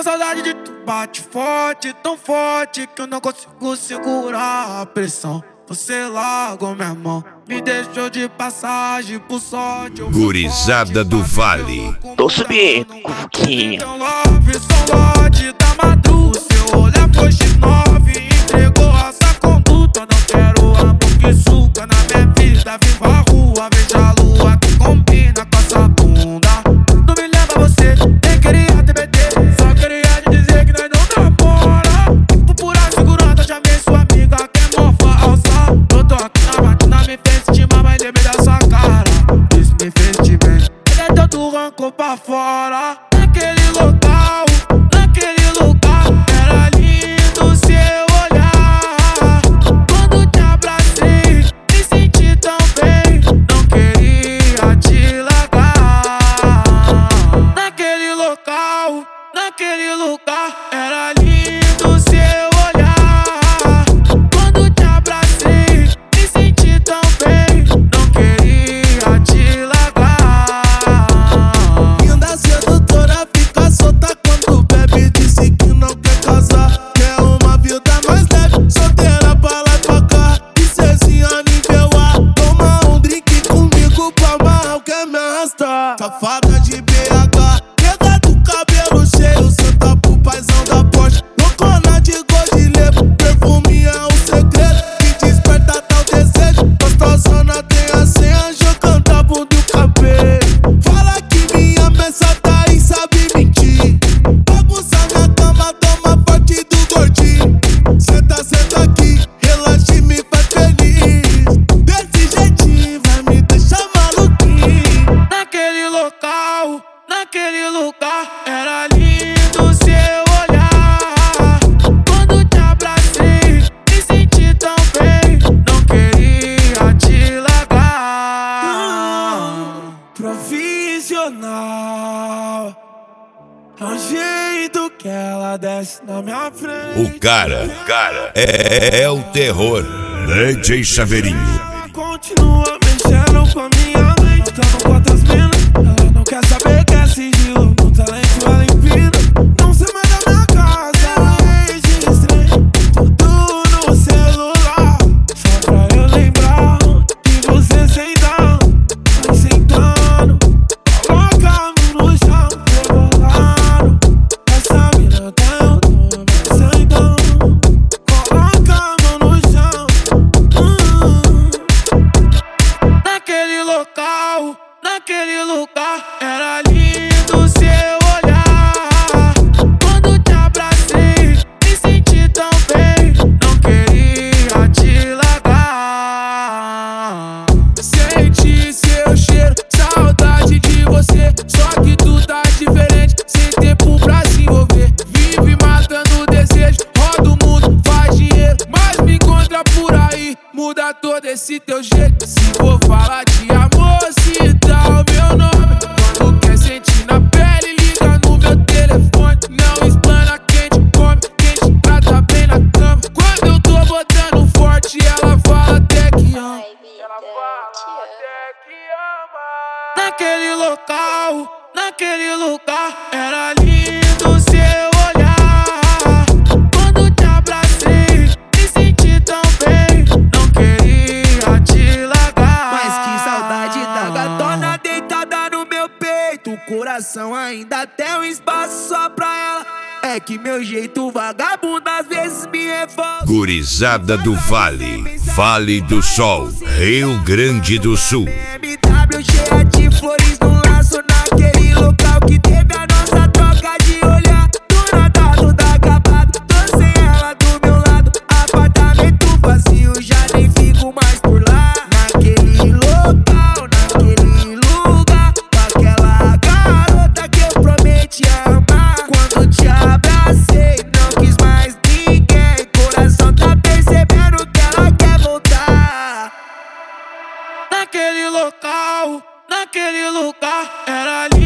A saudade de tu bate forte, tão forte que eu não consigo segurar a pressão. Você largou minha mão, me deixou de passagem por sorte. Gurizada do Vale. Tô subindo, Cuquinha. Então love, só lorde da madruga. Seu olhar foi X9, entregou essa conduta. Não quero amor que suga na minha vida. Viva a rua, veja a lua que combina com essa bunda. Não me leva você, nem queria TBT. Só queria te dizer que nós não namora. Por pura segurança, chamei sua amiga que é mó falsa. Eu tô aqui na matina, me fez sentir mal, mas lembrei da sua cara. Isso me fez te bem. Ele é tanto rancor pra fora. Naquele local, era lindo seu olhar. Quando te abracei, me senti tão bem. Não queria te largar. Naquele lugar, era lindo seu olhar. Quando te abracei, me senti tão bem. Não queria te largar. Linda sedutora, fica solta quando bebe. Disse que não quer casar, quer uma vida mais leve. Solteira pra lá e pra cá, princesinha nível A. Toma um drink comigo pra amarrar, quer me arrastar. Safada de BH, pega do cabelo cheio, senta pro paizão da Porsche. Loucona de Godilebo, perfume é um segredo que desperta tal desejo. Gostosona tem a senha, jogando a bunda e o cabelo. Fala que minha mesa tá aí, sabe mentir. Bagunça na cama, toma forte do gordinho. Senta aqui, relaxa e me faz feliz. Desse jeitinho vai me deixar maluquinho. Naquele lugar, era lindo seu olhar. Quando te abracei, me senti tão bem. Não queria te largar. Profissional, é o jeito que ela desce na minha frente. O cara é o terror. DJ Chaveirinho. Ela continua mexendo com a minha mente. Matando quantas minas, ela não quer saber que é sigilo. No talento ela empina, não sei mais da minha casa. Eu registrei tudo no celular, só pra eu lembrar que você senta, vai sentando, coloca a mão no chão, rebolando. Essa mina tem o nome, vai sentando, coloca a mão no chão. Naquele lugar, era lindo seu olhar. Quando te abracei, me senti tão bem. Não queria te largar. Senti seu cheiro, saudade de você. Só que tu tá diferente, sem tempo pra se envolver. Vive matando o desejo, roda o mundo, faz dinheiro, mas me encontra por aí. Muda todo esse teu jeito. Se for falar de amor, cita o meu nome. Quando quer sentir na pele, liga no meu telefone. Não explana quem te come, quem te trata bem na cama. Quando eu tô botando forte, ela fala até que ama. Naquele lugar, era lindo seu olhar. Quando te abracei, me senti tão bem. Não queria te largar. Mas que saudade da gatona deitada no meu peito. O coração ainda tem um espaço só pra ela. É que meu jeito vagabundo às vezes me revolta. Gurizada do Vale. Vale do Sol, Rio Grande do Sul. BMW cheia de flores no laço, naquele local que teve a nossa troca de olhar. Do nada tudo acabado, tô sem ela do meu lado. Apartamento vazio, já nem fico mais por lá. Naquele local, naquele lugar, com aquela garota que eu prometi amar. Quando te abracei, não quis mais ninguém. Coração tá percebendo que ela quer voltar. Naquele local, era lindo.